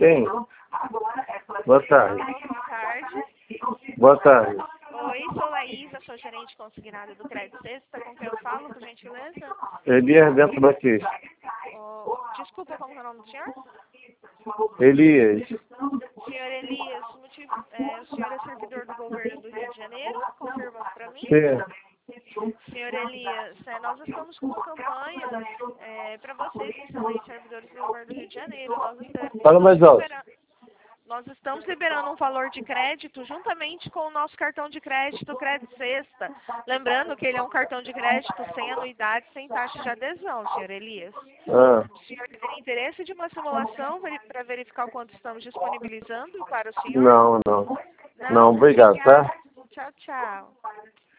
Quem? Boa tarde. Boa tarde. Boa tarde. Oi, sou Laísa, sou gerente consignada do Crédito Sexta. Com quem eu falo, por gentileza? Elias Bento Batista. Desculpa, como é o nome do senhor? Elias. Senhor Elias, o senhor é servidor do governo do Rio de Janeiro? Confirma para mim. Sim. Senhor Elias, nós estamos com uma campanha para vocês que são aí servidores do governo do Rio de Janeiro. Fala mais alto. Nós estamos liberando um valor de crédito juntamente com o nosso cartão de crédito Crédito Sexta. Lembrando que ele é um cartão de crédito sem anuidade, sem taxa de adesão, senhor Elias. O senhor teria interesse de uma simulação para verificar o quanto estamos disponibilizando para o senhor? Não, obrigado, tá? Tchau, tchau.